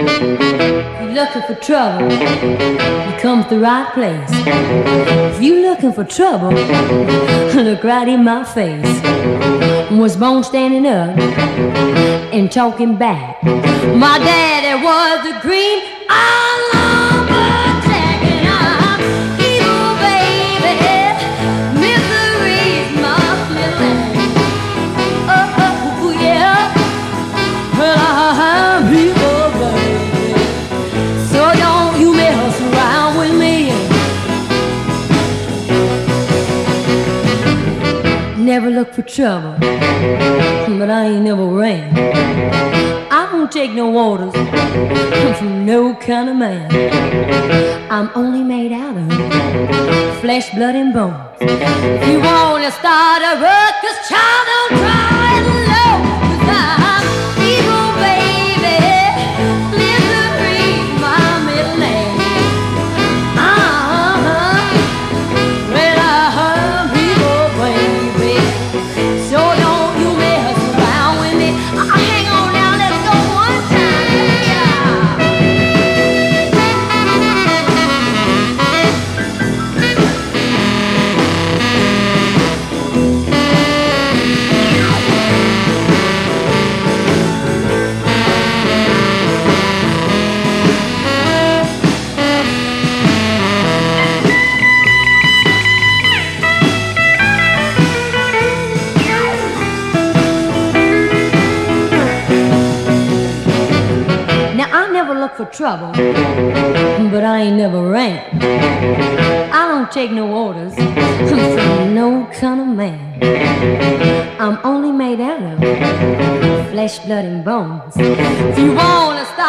If you're looking for trouble, you come to the right place. If you're looking for trouble, look right in my face. Was born standing up and talking back. My daddy was a green lumberjack, and I'm evil, baby. Misery's my middle name. Oh, yeah. Well, I'm evil, baby. So don't you mess around with me. Never look for trouble, but I ain't never ran. I don't take no orders from no kind of man. I'm only made out of flesh, blood, and bones. If you wanna start a ruckus, child, don't try it alone. 'Cause I'm evil, baby. Misery's my middle name. Well, I'm evil, baby. So don't you mess around with me. Hang on now, let's go one time. Now I never look for trouble, but I ain't never ran. I don't take no orders from no kind of man. I'm only made out of flesh, blood, and bones. If you wanna start